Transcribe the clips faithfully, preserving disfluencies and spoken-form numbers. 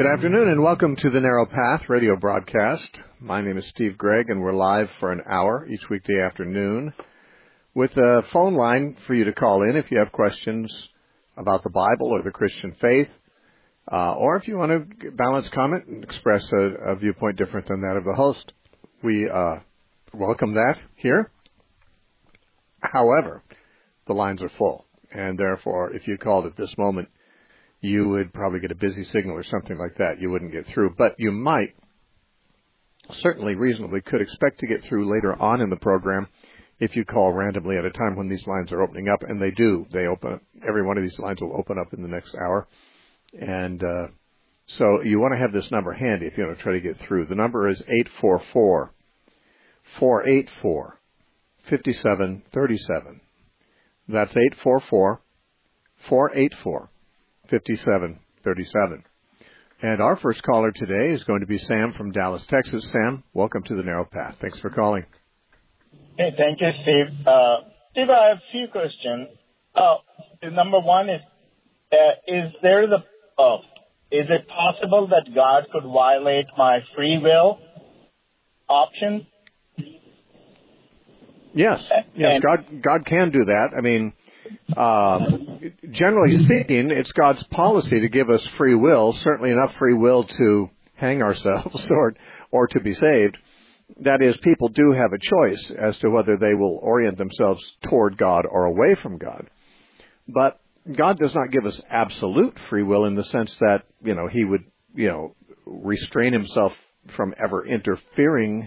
Good afternoon and welcome to the Narrow Path radio broadcast. My name is Steve Gregg and we're live for an hour each weekday afternoon with a phone line for you to call in if you have questions about the Bible or the Christian faith, uh, or if you want to balance comment and express a, a viewpoint different than that of the host. We uh, welcome that here. However, the lines are full, and therefore if you called at this moment, you would probably get a busy signal or something like that. You wouldn't get through. But you might, certainly reasonably, could expect to get through later on in the program if you call randomly at a time when these lines are opening up. And they do. They open up. Every one of these lines will open up in the next hour. And uh, so you want to have this number handy if you want to try to get through. The number is eight four four, four eight four, five seven three seven. That's eight four four, four eight four, fifty-seven thirty-seven. And our first caller today is going to be Sam from Dallas, Texas. Sam, welcome to the Narrow Path. Thanks for calling. Hey, thank you, Steve. Uh, Steve, I have a few questions. Uh, number one is, uh, is there the, uh, is it possible that God could violate my free will option? Yes, yes, And, God, God can do that. I mean, uh, generally speaking, it's God's policy to give us free will, certainly enough free will to hang ourselves or, or to be saved. That is, people do have a choice as to whether they will orient themselves toward God or away from God. But God does not give us absolute free will in the sense that, you know, he would, you know, restrain himself from ever interfering,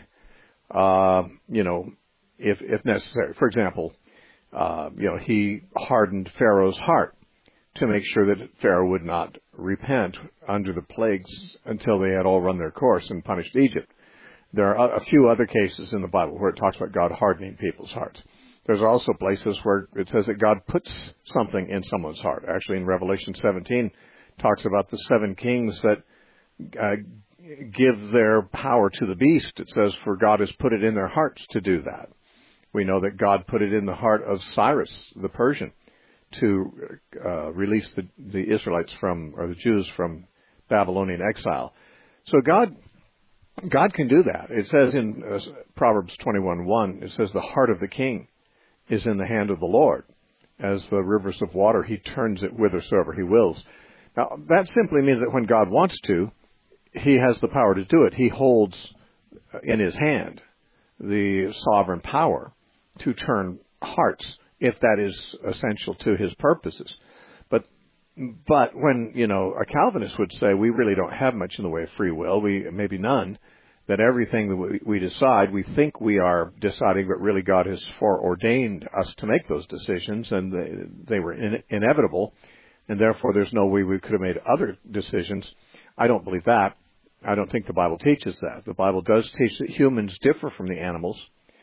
uh, you know, if, if necessary. For example, Uh, you know, he hardened Pharaoh's heart to make sure that Pharaoh would not repent under the plagues until they had all run their course and punished Egypt. There are a few other cases in the Bible where it talks about God hardening people's hearts. There's also places where it says that God puts something in someone's heart. Actually, in Revelation seventeen, talks about the seven kings that uh, give their power to the beast. It says, for God has put it in their hearts to do that. We know that God put it in the heart of Cyrus, the Persian, to uh, release the, the Israelites from, or the Jews from Babylonian exile. So God, God can do that. It says in uh, Proverbs twenty-one one, it says the heart of the king is in the hand of the Lord. As the rivers of water, he turns it whithersoever he wills. Now, that simply means that when God wants to, he has the power to do it. He holds in his hand the sovereign power to turn hearts, if that is essential to his purposes. But but when, you know, a Calvinist would say we really don't have much in the way of free will, we maybe none, that everything that we, we decide, we think we are deciding, but really God has foreordained us to make those decisions, and they, they were in, inevitable, and therefore there's no way we could have made other decisions. I don't believe that. I don't think the Bible teaches that. The Bible does teach that humans differ from the animals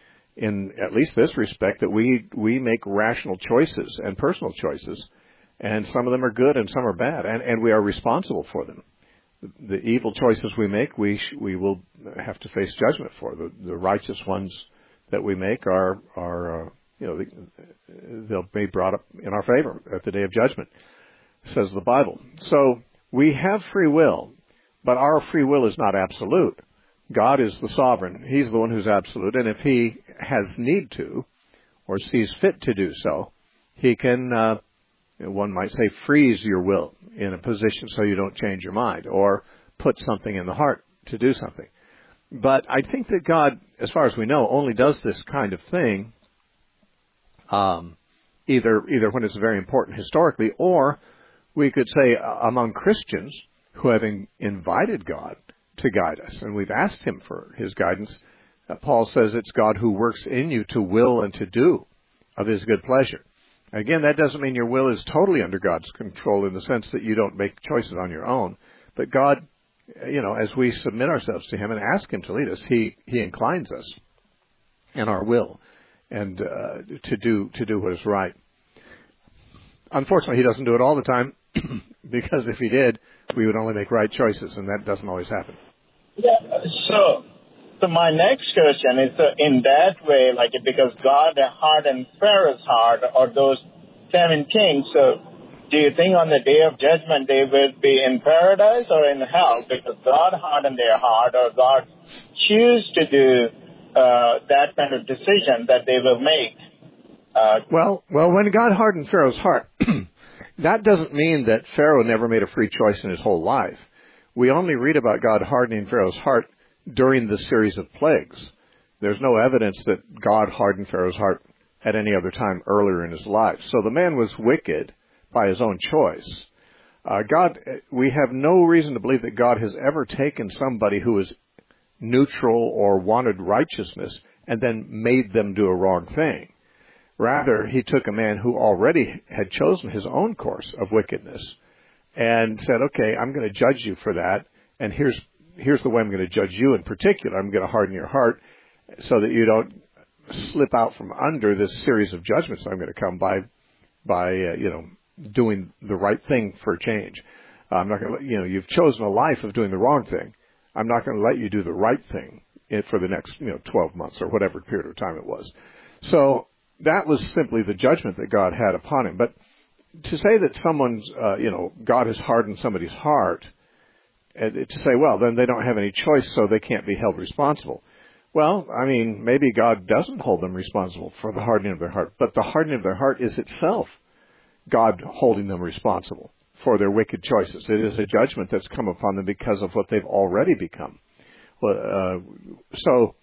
in at least this respect, that we we make rational choices and personal choices, and some of them are good and some are bad, and, and we are responsible for them. The evil choices we make, we sh- we will have to face judgment for. The, the righteous ones that we make are are uh, you know they'll be brought up in our favor at the day of judgment, says the Bible. So we have free will, but our free will is not absolute. God is the sovereign. He's the one who's absolute. And if he has need to, or sees fit to do so, he can, uh, one might say, freeze your will in a position so you don't change your mind, or put something in the heart to do something. But I think that God, as far as we know, only does this kind of thing um, either either when it's very important historically, or we could say uh, among Christians who have in, invited God to guide us, and we've asked him for his guidance. Uh, Paul says it's God who works in you to will and to do of his good pleasure. Again, that doesn't mean your will is totally under God's control in the sense that you don't make choices on your own. But God, you know, as we submit ourselves to him and ask him to lead us, he, he inclines us in our will and uh, to do to do what is right. Unfortunately, he doesn't do it all the time, because if he did, we would only make right choices, and that doesn't always happen. Yeah, so so my next question is, uh, in that way, like because God hardened Pharaoh's heart, or those seven kings, so do you think on the day of judgment they will be in paradise or in hell because God hardened their heart, or God choose to do uh, that kind of decision that they will make? Uh, well, well, when God hardened Pharaoh's heart, that doesn't mean that Pharaoh never made a free choice in his whole life. We only read about God hardening Pharaoh's heart during the series of plagues. There's no evidence that God hardened Pharaoh's heart at any other time earlier in his life. So the man was wicked by his own choice. Uh, God, we have no reason to believe that God has ever taken somebody who is neutral or wanted righteousness and then made them do a wrong thing. Rather, he took a man who already had chosen his own course of wickedness and said, okay, I'm going to judge you for that, and here's here's the way I'm going to judge you in particular. I'm going to harden your heart so that you don't slip out from under this series of judgments I'm going to come by, by uh, you know, doing the right thing for a change. Uh, I'm not going to, you know, you've chosen a life of doing the wrong thing. I'm not going to let you do the right thing for the next, you know, twelve months or whatever period of time it was. So that was simply the judgment that God had upon him. But to say that someone's, uh, you know, God has hardened somebody's heart, and to say, well, then they don't have any choice, so they can't be held responsible. Well, I mean, maybe God doesn't hold them responsible for the hardening of their heart, but the hardening of their heart is itself God holding them responsible for their wicked choices. It is a judgment that's come upon them because of what they've already become. Well, uh, so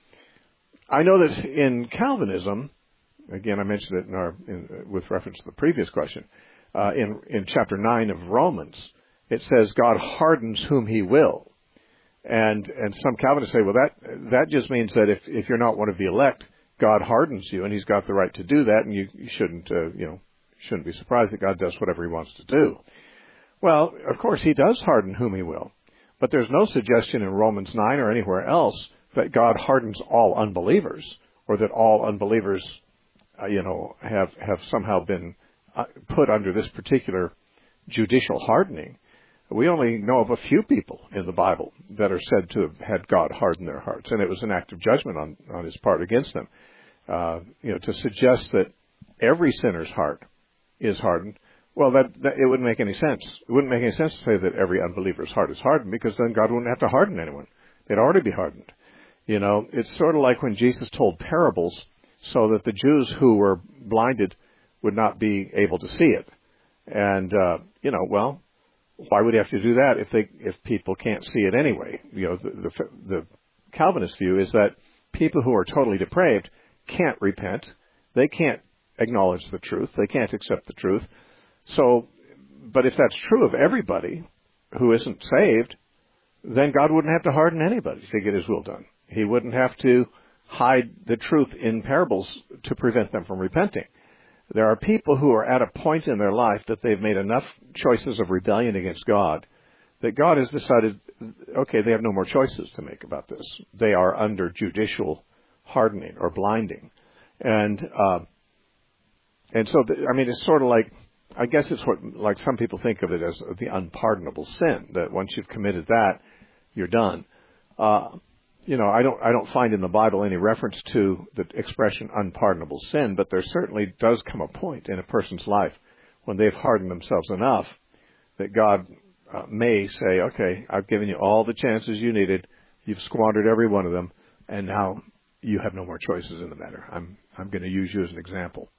I know that in Calvinism, again, I mentioned it in our, in, with reference to the previous question, uh, in, in chapter nine of Romans, it says God hardens whom he will. And and some Calvinists say, well, that that just means that if, if you're not one of the elect, God hardens you, and he's got the right to do that, and you, you shouldn't, uh, you know, shouldn't be surprised that God does whatever he wants to do. Well, of course, he does harden whom he will. But there's no suggestion in Romans nine or anywhere else that God hardens all unbelievers, or that all unbelievers, uh, you know, have, have somehow been uh, put under this particular judicial hardening. We only know of a few people in the Bible that are said to have had God harden their hearts, and it was an act of judgment on, on his part against them. Uh, you know, to suggest that every sinner's heart is hardened, well, that, that it wouldn't make any sense. It wouldn't make any sense to say that every unbeliever's heart is hardened, because then God wouldn't have to harden anyone. They'd already be hardened. You know, it's sort of like when Jesus told parables so that the Jews who were blinded would not be able to see it. And, uh, you know, well, why would he have to do that if they if people can't see it anyway? You know, the, the, the Calvinist view is that people who are totally depraved can't repent. They can't acknowledge the truth. They can't accept the truth. So, but if that's true of everybody who isn't saved, then God wouldn't have to harden anybody to get his will done. He wouldn't have to hide the truth in parables to prevent them from repenting. There are people who are at a point in their life that they've made enough choices of rebellion against God that God has decided, okay, they have no more choices to make about this. They are under judicial hardening or blinding. And, uh, and so, the, I mean, it's sort of like, I guess it's what, like some people think of it as the unpardonable sin, that once you've committed that, you're done. Uh, you know, I don't, I don't find in the Bible any reference to the expression unpardonable sin, but there certainly does come a point in a person's life when they've hardened themselves enough that God uh, may say, okay, I've given you all the chances you needed. You've squandered every one of them, and now you have no more choices in the matter. I'm, I'm going to use you as an example.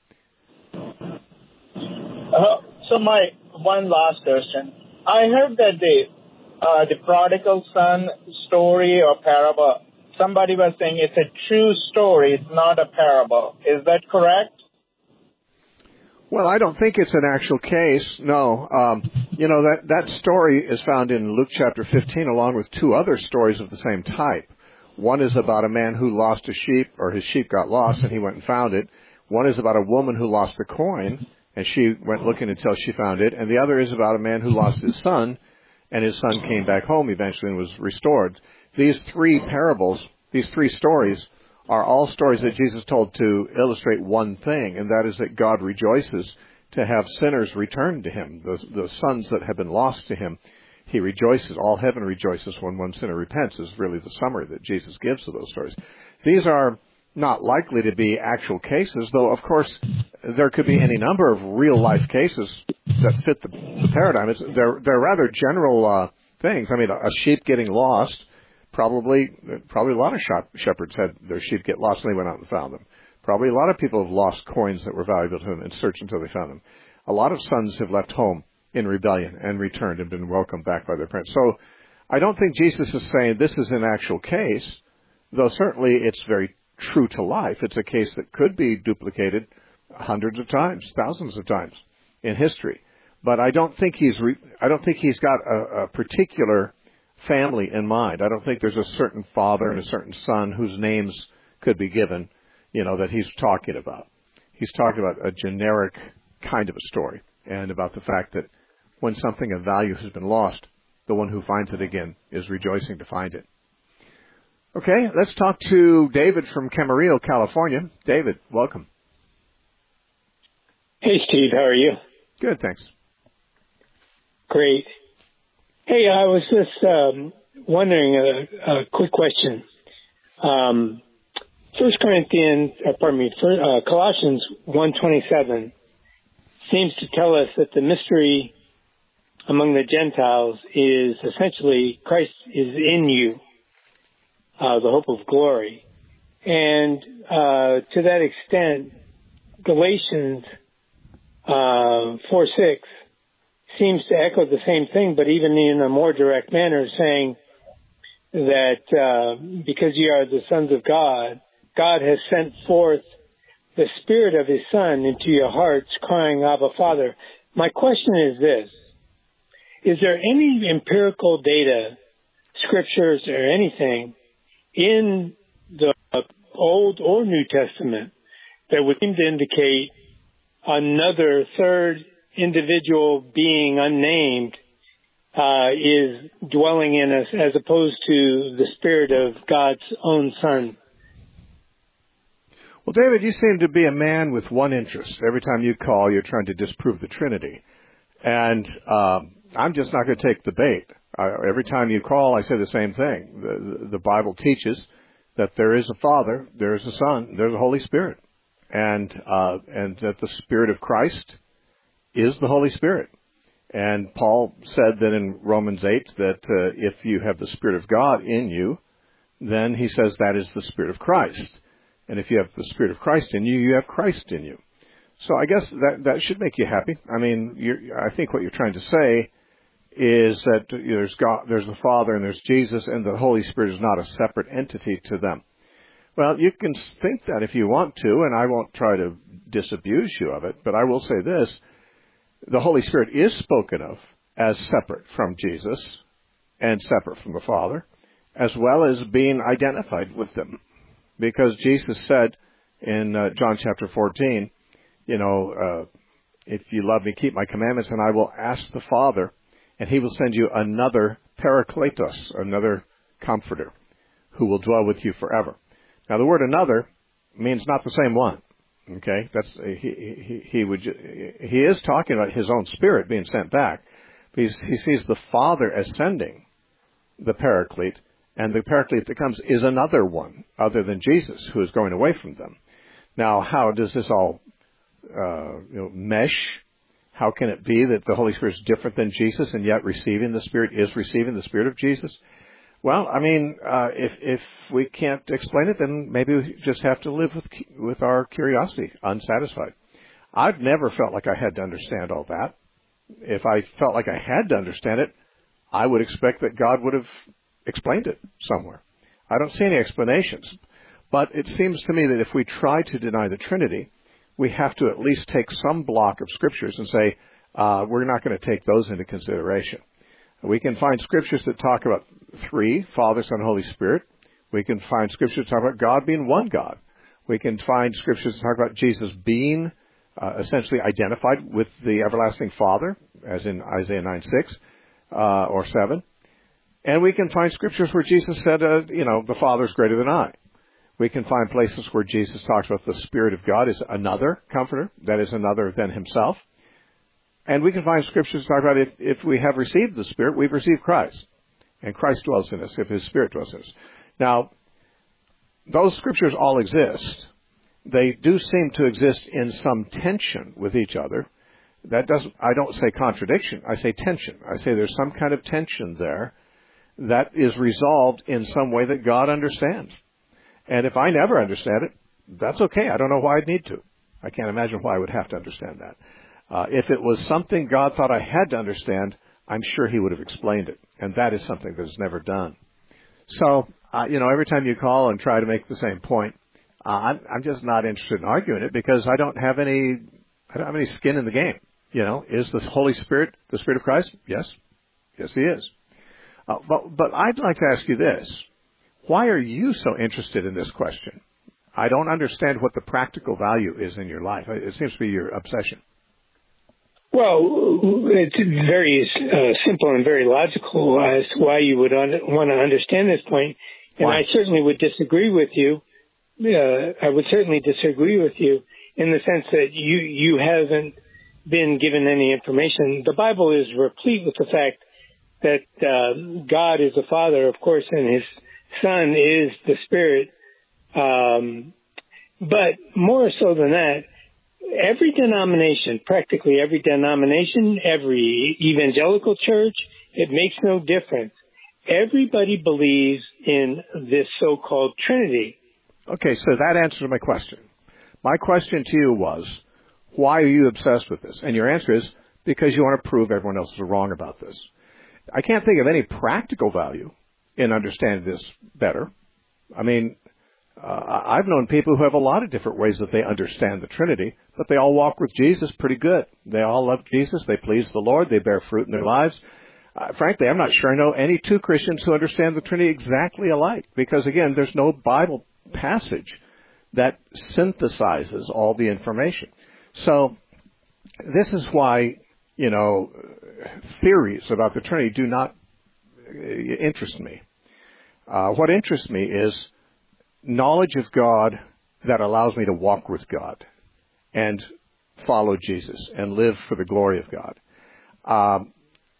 Uh, so my one last question. I heard that the uh, the prodigal son story or parable, somebody was saying it's a true story, it's not a parable. Is that correct? Well, I don't think it's an actual case, no. Um, you know, that, that story is found in Luke chapter fifteen along with two other stories of the same type. One is about a man who lost a sheep, or his sheep got lost and he went and found it. One is about a woman who lost the coin, and she went looking until she found it. And the other is about a man who lost his son, and his son came back home eventually and was restored. These three parables, these three stories, are all stories that Jesus told to illustrate one thing, and that is that God rejoices to have sinners return to him, the, the sons that have been lost to him. He rejoices. All heaven rejoices when one sinner repents, is really the summary that Jesus gives to those stories. These are not likely to be actual cases, though, of course, there could be any number of real-life cases that fit the, the paradigm. It's, they're they're rather general uh, things. I mean, a, a sheep getting lost, probably probably a lot of shop, shepherds had their sheep get lost and they went out and found them. Probably a lot of people have lost coins that were valuable to them and searched until they found them. A lot of sons have left home in rebellion and returned and been welcomed back by their parents. So I don't think Jesus is saying this is an actual case, though certainly it's very true to life. It's a case that could be duplicated hundreds of times, thousands of times in history. But I don't think he's re- I don't think he's got a, a particular family in mind. I don't think there's a certain father and a certain son whose names could be given, you know, that he's talking about. He's talking about a generic kind of a story and about the fact that when something of value has been lost, the one who finds it again is rejoicing to find it. Okay, let's talk to David from Camarillo, California. David, welcome. Hey, Steve, how are you? Good, thanks. Great. Hey, I was just um, wondering a, a quick question. Um, First Corinthians, uh, pardon me, for, uh, Colossians one twenty-seven seems to tell us that the mystery among the Gentiles is essentially Christ is in you, uh, the hope of glory. And uh, to that extent, Galatians uh, four six seems to echo the same thing, but even in a more direct manner, saying that uh, because you are the sons of God, God has sent forth the Spirit of His Son into your hearts, crying, Abba, Father. My question is this. Is there any empirical data, scriptures, or anything in the Old or New Testament that would seem to indicate another third individual being unnamed uh, is dwelling in us as opposed to the Spirit of God's own Son? Well, David, you seem to be a man with one interest. Every time you call, you're trying to disprove the Trinity. And um, I'm just not going to take the bait. I, every time you call, I say the same thing. The, the, the Bible teaches that there is a Father, there is a Son, there's a Holy Spirit. And, uh, and that the Spirit of Christ is the Holy Spirit. And Paul said that in Romans eight that uh, if you have the Spirit of God in you, then he says that is the Spirit of Christ. And if you have the Spirit of Christ in you, you have Christ in you. So I guess that that should make you happy. I mean, you're, I think what you're trying to say is that there's God, there's the Father, and there's Jesus, and the Holy Spirit is not a separate entity to them. Well, you can think that if you want to, and I won't try to disabuse you of it, but I will say this. The Holy Spirit is spoken of as separate from Jesus and separate from the Father, as well as being identified with them. Because Jesus said in uh, John chapter fourteen, you know, uh, if you love me, keep my commandments, and I will ask the Father, and he will send you another Parakletos, another comforter, who will dwell with you forever. Now, the word another means not the same one. Okay, that's he he, he would he is talking about his own Spirit being sent back, but he's, he sees the Father as sending the Paraclete. And the Paraclete that comes is another one other than Jesus who is going away from them. Now, how does this all uh, you know, mesh? How can it be that the Holy Spirit is different than Jesus and yet receiving the Spirit is receiving the Spirit of Jesus? Well, I mean, uh, if if we can't explain it, then maybe we just have to live with with our curiosity unsatisfied. I've never felt like I had to understand all that. If I felt like I had to understand it, I would expect that God would have explained it somewhere. I don't see any explanations. But it seems to me that if we try to deny the Trinity, we have to at least take some block of scriptures and say, uh, we're not going to take those into consideration. We can find scriptures that talk about three, Father, Son, Holy Spirit. We can find scriptures that talk about God being one God. We can find scriptures that talk about Jesus being uh, essentially identified with the everlasting Father, as in Isaiah nine six uh, or seven. And we can find scriptures where Jesus said, uh, you know, the Father is greater than I. We can find places where Jesus talks about the Spirit of God is another comforter, that is another than himself. And we can find scriptures that talk about if, if we have received the Spirit, we've received Christ. And Christ dwells in us if his Spirit dwells in us. Now, those scriptures all exist. They do seem to exist in some tension with each other. That doesn't, I don't say contradiction, I say tension. I say there's some kind of tension there that is resolved in some way that God understands. And if I never understand it, that's okay. I don't know why I'd need to. I can't imagine why I would have to understand that. Uh, if it was something God thought I had to understand, I'm sure he would have explained it. And that is something that is never done. So, uh, you know, every time you call and try to make the same point, uh, I'm, I'm just not interested in arguing it because I don't have any, I don't have any skin in the game. You know, is the Holy Spirit the Spirit of Christ? Yes. Yes, he is. Uh, but, but I'd like to ask you this. Why are you so interested in this question? I don't understand what the practical value is in your life. It seems to be your obsession. Well, it's very uh, simple and very logical as to why you would un- want to understand this point. And why? I certainly would disagree with you. Uh, I would certainly disagree with you in the sense that you, you haven't been given any information. The Bible is replete with the fact that uh, God is the Father, of course, and his Son is the Spirit. Um, but more so than that, every denomination, practically every denomination, every evangelical church, it makes no difference. Everybody believes in this so-called Trinity. Okay, so that answers my question. My question to you was, why are you obsessed with this? And your answer is, because you want to prove everyone else is wrong about this. I can't think of any practical value in understanding this better. I mean, uh, I've known people who have a lot of different ways that they understand the Trinity, but they all walk with Jesus pretty good. They all love Jesus. They please the Lord. They bear fruit in their lives. Uh, frankly, I'm not sure I know any two Christians who understand the Trinity exactly alike, because, again, there's no Bible passage that synthesizes all the information. So this is why, you know, theories about the Trinity do not interest me. Uh, what interests me is knowledge of God that allows me to walk with God and follow Jesus and live for the glory of God. Um,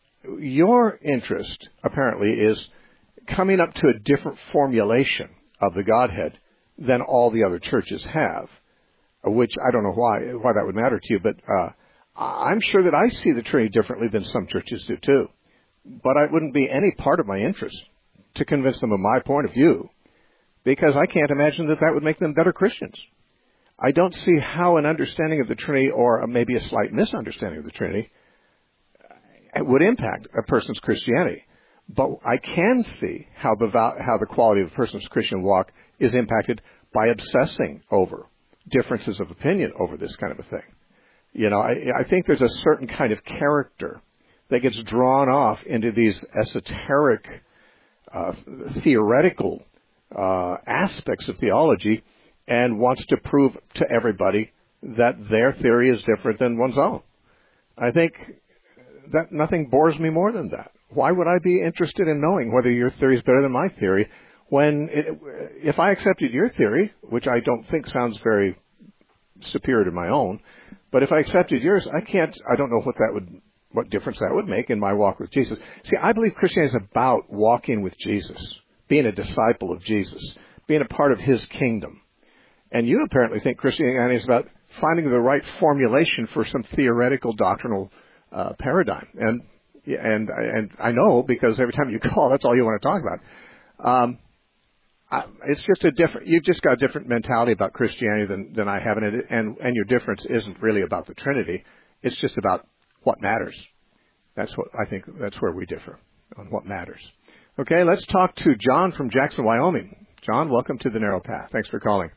your interest, apparently, is coming up to a different formulation of the Godhead than all the other churches have, which I don't know why why that would matter to you, but uh, I'm sure that I see the Trinity differently than some churches do too. But it wouldn't be any part of my interest to convince them of my point of view, because I can't imagine that that would make them better Christians. I don't see how an understanding of the Trinity, or maybe a slight misunderstanding of the Trinity, would impact a person's Christianity. But I can see how the how the quality of a person's Christian walk is impacted by obsessing over differences of opinion over this kind of a thing. You know, I, I think there's a certain kind of character that gets drawn off into these esoteric, uh, theoretical uh, aspects of theology and wants to prove to everybody that their theory is different than one's own. I think that nothing bores me more than that. Why would I be interested in knowing whether your theory is better than my theory when, it, if I accepted your theory, which I don't think sounds very superior to my own, but if I accepted yours, I can't, I don't know what that would, what difference that would make in my walk with Jesus. See, I believe Christianity is about walking with Jesus, being a disciple of Jesus, being a part of his kingdom. And you apparently think Christianity is about finding the right formulation for some theoretical doctrinal uh, paradigm. And and and I know, because every time you call, that's all you want to talk about. Um, I, it's just a different. You've just got a different mentality about Christianity than than I have, and it, and and your difference isn't really about the Trinity. It's just about what matters. That's what I think. That's where we differ on what matters. Okay, let's talk to John from Jackson, Wyoming. John, welcome to the Narrow Path. Thanks for calling.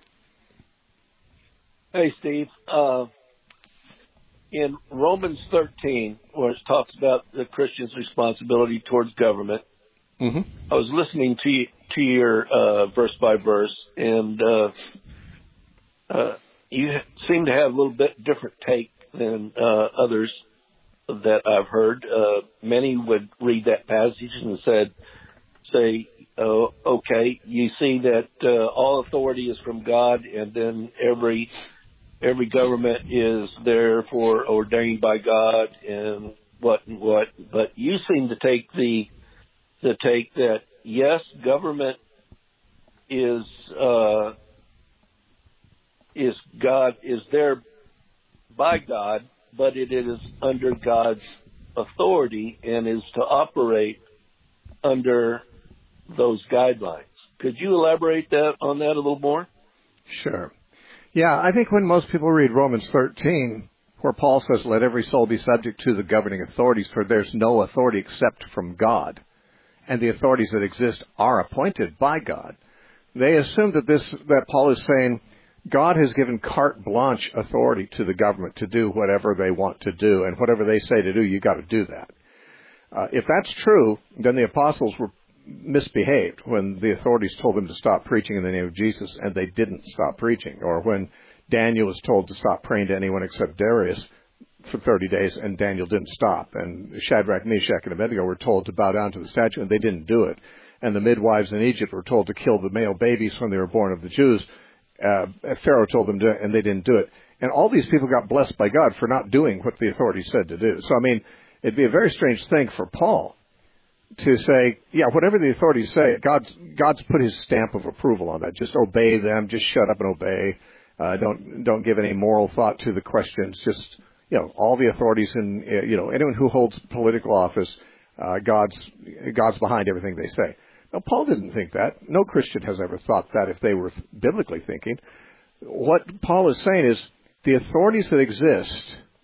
Hey, Steve. Uh, in Romans thirteen, where it talks about the Christian's responsibility towards government, mm-hmm. I was listening to you, to your uh, verse by verse, and uh, uh, you seem to have a little bit different take than uh, others that I've heard. Uh, many would read that passage and said, say, uh, okay, you see that uh, all authority is from God, and then every every government is therefore ordained by God, and what and what. But you seem to take the the take that yes, government is uh, is God is there by God, but it is under God's authority and is to operate under those guidelines. Could you elaborate that on that a little more? Sure. Yeah, I think when most people read Romans thirteen, where Paul says, let every soul be subject to the governing authorities, for there's no authority except from God, and the authorities that exist are appointed by God, they assume that this, that Paul is saying God has given carte blanche authority to the government to do whatever they want to do, and whatever they say to do, you got to do that. Uh, if that's true, then the apostles were misbehaved when the authorities told them to stop preaching in the name of Jesus and they didn't stop preaching, or when Daniel was told to stop praying to anyone except Darius for thirty days and Daniel didn't stop, and Shadrach, Meshach, and Abednego were told to bow down to the statue and they didn't do it, and the midwives in Egypt were told to kill the male babies when they were born of the Jews. Uh, Pharaoh told them to, and they didn't do it. And all these people got blessed by God for not doing what the authorities said to do. So, I mean, it'd be a very strange thing for Paul to say, yeah, whatever the authorities say, God's, God's put his stamp of approval on that. Just obey them. Just shut up and obey. Uh, don't, don't give any moral thought to the questions. Just, you know, all the authorities and, uh, you know, anyone who holds political office, uh, God's, God's behind everything they say. Now, Paul didn't think that. No Christian has ever thought that if they were biblically thinking. What Paul is saying is the authorities that exist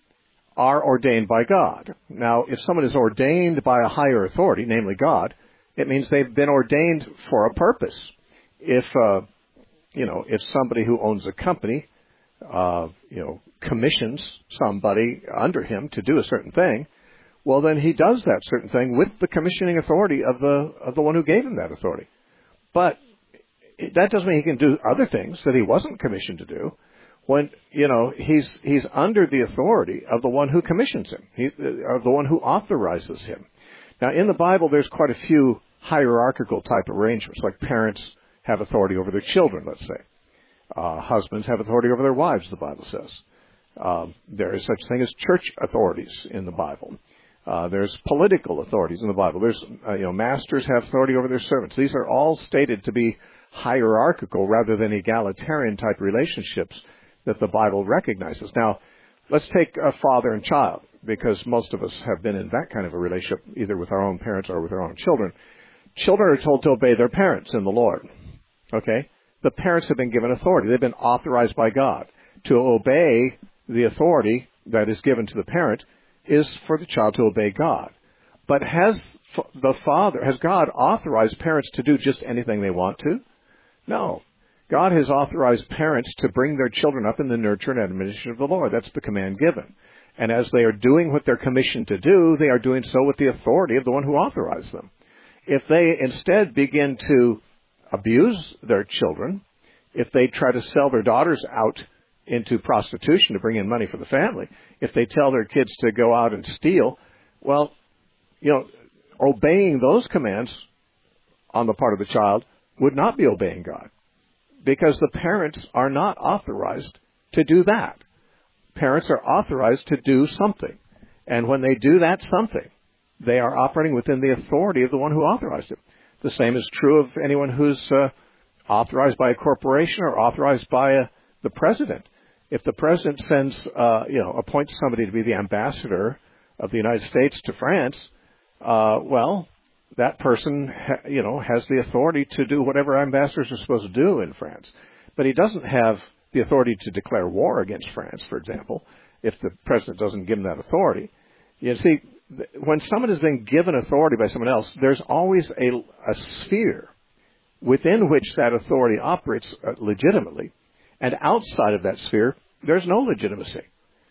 are ordained by God. Now, if someone is ordained by a higher authority, namely God, it means they've been ordained for a purpose. If, uh, you know, if somebody who owns a company, uh, you know, commissions somebody under him to do a certain thing, well, then he does that certain thing with the commissioning authority of the of the one who gave him that authority. But that doesn't mean he can do other things that he wasn't commissioned to do. When, you know, he's he's under the authority of the one who commissions him, he, of the one who authorizes him. Now, in the Bible, there's quite a few hierarchical type arrangements, like parents have authority over their children, let's say. Uh, husbands have authority over their wives, the Bible says. Um, there is such thing as church authorities in the Bible. Uh, there's political authorities in the Bible. There's, uh, you know, masters have authority over their servants. These are all stated to be hierarchical rather than egalitarian type relationships that the Bible recognizes. Now, let's take a father and child, because most of us have been in that kind of a relationship, either with our own parents or with our own children. Children are told to obey their parents in the Lord. Okay? The parents have been given authority. They've been authorized by God. To obey the authority that is given to the parent is for the child to obey God. But has the father, has God authorized parents to do just anything they want to? No. God has authorized parents to bring their children up in the nurture and admonition of the Lord. That's the command given. And as they are doing what they're commissioned to do, they are doing so with the authority of the one who authorized them. If they instead begin to abuse their children, if they try to sell their daughters out into prostitution to bring in money for the family, if they tell their kids to go out and steal, well, you know, obeying those commands on the part of the child would not be obeying God, because the parents are not authorized to do that. Parents are authorized to do something. And when they do that something, they are operating within the authority of the one who authorized it. The same is true of anyone who's uh, authorized by a corporation or authorized by a, the president. If the president sends, uh, you know, appoints somebody to be the ambassador of the United States to France, uh, well, that person, ha- you know, has the authority to do whatever ambassadors are supposed to do in France. But he doesn't have the authority to declare war against France, for example, if the president doesn't give him that authority. You see, when someone has been given authority by someone else, there's always a, a sphere within which that authority operates legitimately. And outside of that sphere, there's no legitimacy.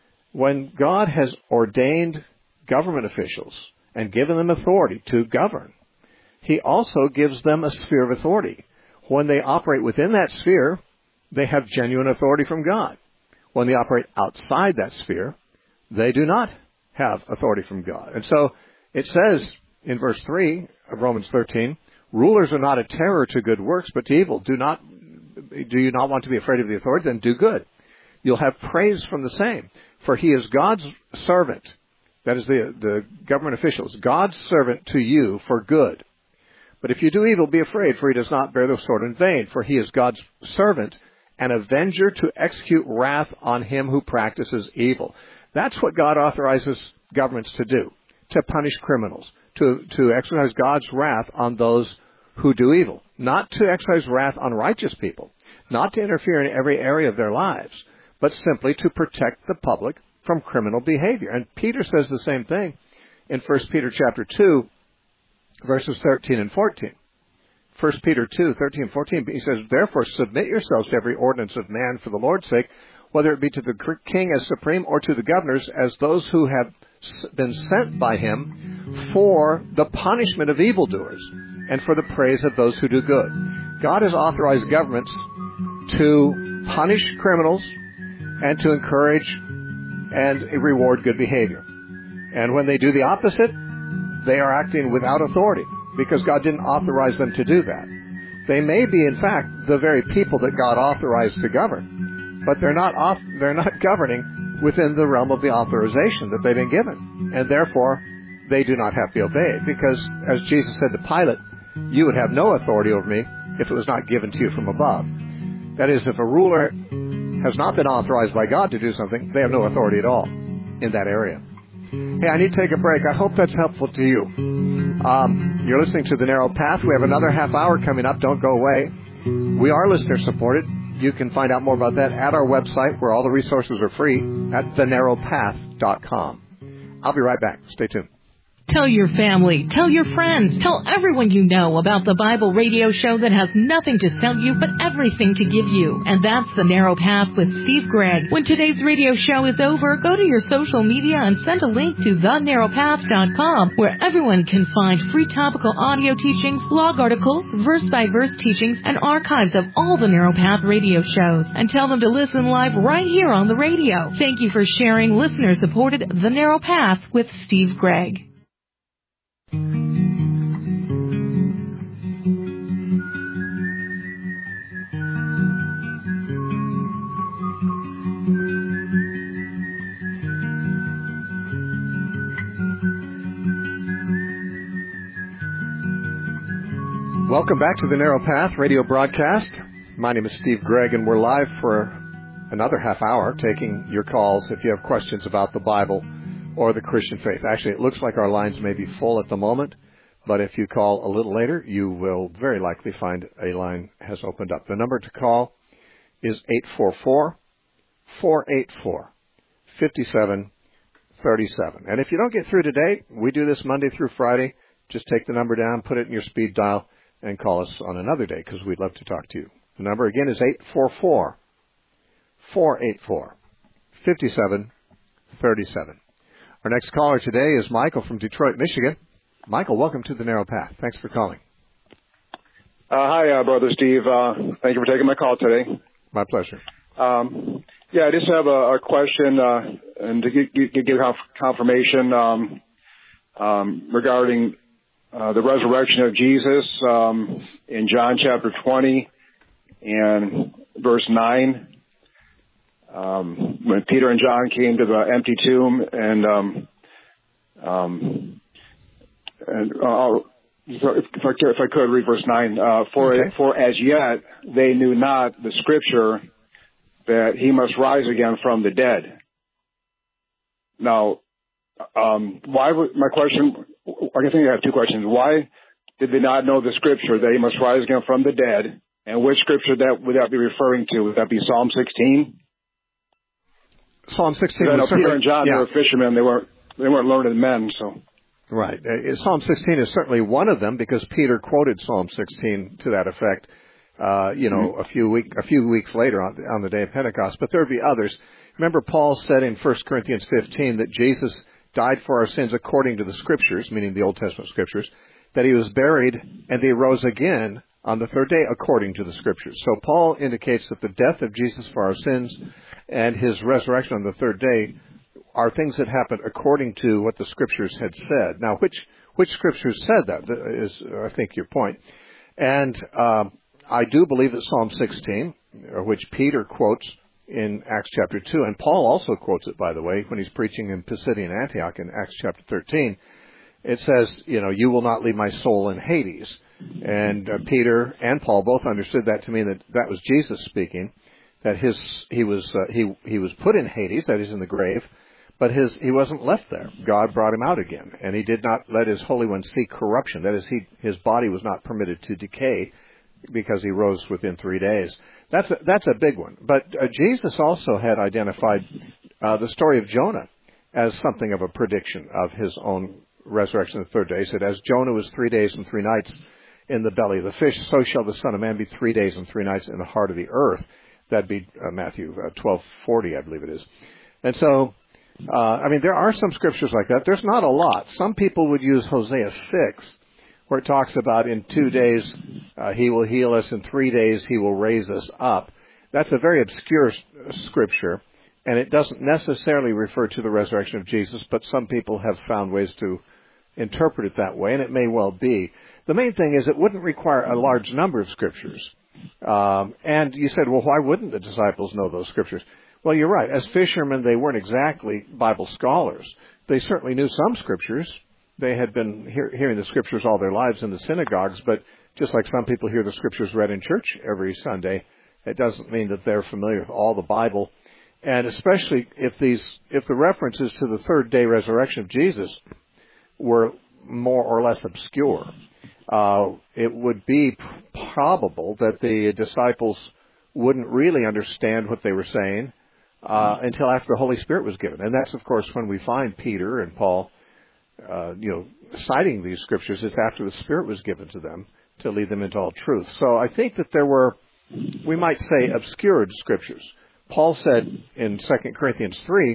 When God has ordained government officials and given them authority to govern, he also gives them a sphere of authority. When they operate within that sphere, they have genuine authority from God. When they operate outside that sphere, they do not have authority from God. And so it says in verse three of Romans thirteen, rulers are not a terror to good works, but to evil. Do not, do you not want to be afraid of the authority? Then do good. You'll have praise from the same. For he is God's servant. That is the, the government officials. God's servant to you for good. But if you do evil, be afraid, for he does not bear the sword in vain. For he is God's servant, an avenger to execute wrath on him who practices evil. That's what God authorizes governments to do, to punish criminals, to, to exercise God's wrath on those who do evil, not to exercise wrath on righteous people, not to interfere in every area of their lives, but simply to protect the public from criminal behavior. And Peter says the same thing in First Peter chapter two, verses thirteen and fourteen. First Peter two, thirteen and fourteen, he says, "Therefore submit yourselves to every ordinance of man for the Lord's sake, whether it be to the king as supreme or to the governors as those who have been sent by him for the punishment of evildoers and for the praise of those who do good." God has authorized governments to punish criminals and to encourage and reward good behavior. And when they do the opposite, they are acting without authority because God didn't authorize them to do that. They may be, in fact, the very people that God authorized to govern, but they're not off, they're not governing within the realm of the authorization that they've been given. And therefore, they do not have to be obeyed because, as Jesus said to Pilate, "You would have no authority over me if it was not given to you from above." That is, if a ruler has not been authorized by God to do something, they have no authority at all in that area. Hey, I need to take a break. I hope that's helpful to you. Um, you're listening to The Narrow Path. We have another half hour coming up. Don't go away. We are listener-supported. You can find out more about that at our website, where all the resources are free, at the narrow path dot com. I'll be right back. Stay tuned. Tell your family, tell your friends, tell everyone you know about the Bible radio show that has nothing to sell you but everything to give you. And that's The Narrow Path with Steve Gregg. When today's radio show is over, go to your social media and send a link to the narrow path dot com, where everyone can find free topical audio teachings, blog articles, verse-by-verse teachings, and archives of all the Narrow Path radio shows. And tell them to listen live right here on the radio. Thank you for sharing listener-supported The Narrow Path with Steve Gregg. Welcome back to the Narrow Path radio broadcast. My name is Steve Gregg, and we're live for another half hour taking your calls if you have questions about the Bible or the Christian faith. Actually, it looks like our lines may be full at the moment, but if you call a little later, you will very likely find a line has opened up. The number to call is eight four four, four eight four, five seven three seven. And if you don't get through today, we do this Monday through Friday. Just take the number down, put it in your speed dial, and call us on another day because we'd love to talk to you. The number again is eight four four, four eight four, five seven three seven. Our next caller today is Michael from Detroit, Michigan. Michael, welcome to the Narrow Path. Thanks for calling. Uh, hi, uh, Brother Steve. Uh, thank you for taking my call today. My pleasure. Um, yeah, I just have a, a question uh, and to give, give confirmation um, um, regarding uh, the resurrection of Jesus um, in John chapter twenty and verse nine. Um, when Peter and John came to the empty tomb, and um, um, and uh, if, if, I could, if I could read verse nine, uh, for okay. for as yet they knew not the Scripture that he must rise again from the dead. Now, um, why would my question? I think I have two questions. Why did they not know the Scripture that he must rise again from the dead? And which Scripture that would that be referring to? Would that be Psalm sixteen? Psalm sixteen. I know Peter and John, yeah. they were fishermen. They weren't they weren't learned men. So right. Uh, Psalm sixteen is certainly one of them because Peter quoted Psalm sixteen to that effect. Uh, you know, mm-hmm. a few week a few weeks later on, on the day of Pentecost. But there would be others. Remember, Paul said in First Corinthians fifteen that Jesus died for our sins according to the Scriptures, meaning the Old Testament Scriptures, that he was buried and he rose again on the third day according to the Scriptures. So Paul indicates that the death of Jesus for our sins and his resurrection on the third day are things that happened according to what the Scriptures had said. Now, which which Scriptures said that is, I think, your point. And uh, I do believe that Psalm sixteen, which Peter quotes in Acts chapter two, and Paul also quotes it, by the way, when he's preaching in Pisidian Antioch in Acts chapter thirteen, it says, you know, you will not leave my soul in Hades. And uh, Peter and Paul both understood that to mean that that was Jesus speaking, that his he was uh, he he was put in Hades, that is in the grave, But his he wasn't left there. God brought him out again, and he did not let his Holy One see corruption. That is, he, his body was not permitted to decay because he rose within three days. That's a, that's a big one. But uh, Jesus also had identified uh, the story of Jonah as something of a prediction of his own resurrection the third day. He said, as Jonah was three days and three nights in the belly of the fish, so shall the Son of Man be three days and three nights in the heart of the earth. That'd be uh, Matthew uh, twelve forty, I believe it is. And so, uh, I mean, there are some scriptures like that. There's not a lot. Some people would use Hosea six, where it talks about in two days uh, he will heal us, in three days he will raise us up. That's a very obscure scripture, and it doesn't necessarily refer to the resurrection of Jesus, but some people have found ways to interpret it that way, and it may well be. The main thing is it wouldn't require a large number of scriptures. Um, and you said, well, why wouldn't the disciples know those scriptures? Well, you're right. As fishermen, they weren't exactly Bible scholars. They certainly knew some scriptures. They had been hear, hearing the scriptures all their lives in the synagogues, but just like some people hear the scriptures read in church every Sunday, it doesn't mean that they're familiar with all the Bible. And especially if these, if the references to the third day resurrection of Jesus were more or less obscure, uh, it would be probable that the disciples wouldn't really understand what they were saying uh, until after the Holy Spirit was given. And that's, of course, when we find Peter and Paul, uh, you know, citing these scriptures. It's after the Spirit was given to them to lead them into all truth. So I think that there were, we might say, obscured scriptures. Paul said in Second Corinthians three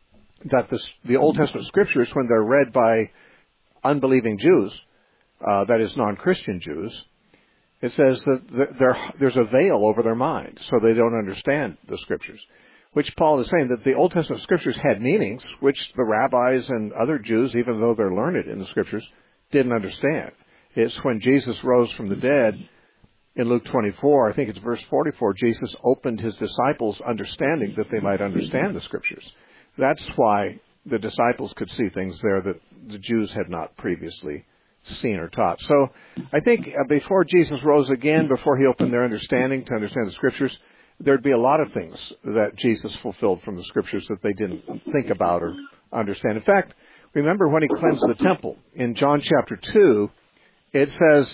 that this, the Old Testament scriptures, when they're read by unbelieving Jews, uh, that is non-Christian Jews, it says that there, there's a veil over their minds, so they don't understand the scriptures. Which Paul is saying that the Old Testament scriptures had meanings, which the rabbis and other Jews, even though they're learned in the scriptures, didn't understand. It's when Jesus rose from the dead, in Luke twenty-four, I think it's verse forty-four, Jesus opened his disciples' understanding that they might understand the scriptures. That's why the disciples could see things there that the Jews had not previously seen or taught. So I think before Jesus rose again, before he opened their understanding to understand the scriptures, there'd be a lot of things that Jesus fulfilled from the scriptures that they didn't think about or understand. In fact, remember when he cleansed the temple in John chapter two, it says,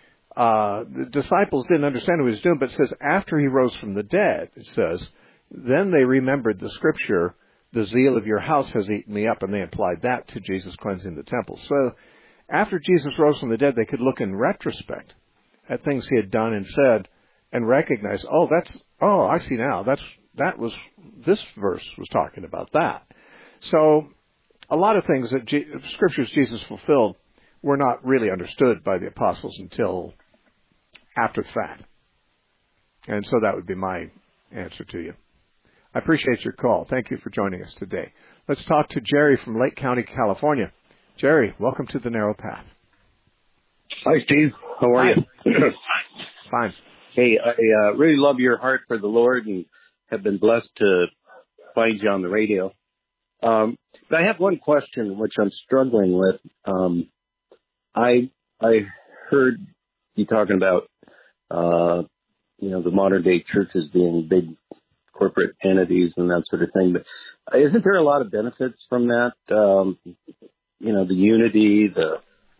Uh, the disciples didn't understand what he was doing, but it says after he rose from the dead, it says, then they remembered the scripture, the zeal of your house has eaten me up, and they applied that to Jesus cleansing the temple. So after Jesus rose from the dead, they could look in retrospect at things he had done and said and recognize, oh, that's, oh, I see now, that's, that was, this verse was talking about that. So a lot of things that G- scriptures Jesus fulfilled were not really understood by the apostles until after the fact. And so that would be my answer to you. I appreciate your call. Thank you for joining us today. Let's talk to Jerry from Lake County, California. Jerry, welcome to the Narrow Path. Hi, Steve. How are Fine. you? Fine. Hey, I uh, really love your heart for the Lord and have been blessed to find you on the radio. Um, but I have one question which I'm struggling with. Um, I I heard you talking about, uh, you know, the modern day churches being big corporate entities and that sort of thing. But isn't there a lot of benefits from that? Um, you know, the unity, the,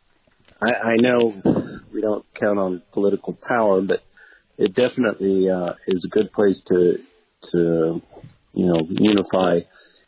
I, I know we don't count on political power, but it definitely uh, is a good place to, to, you know, unify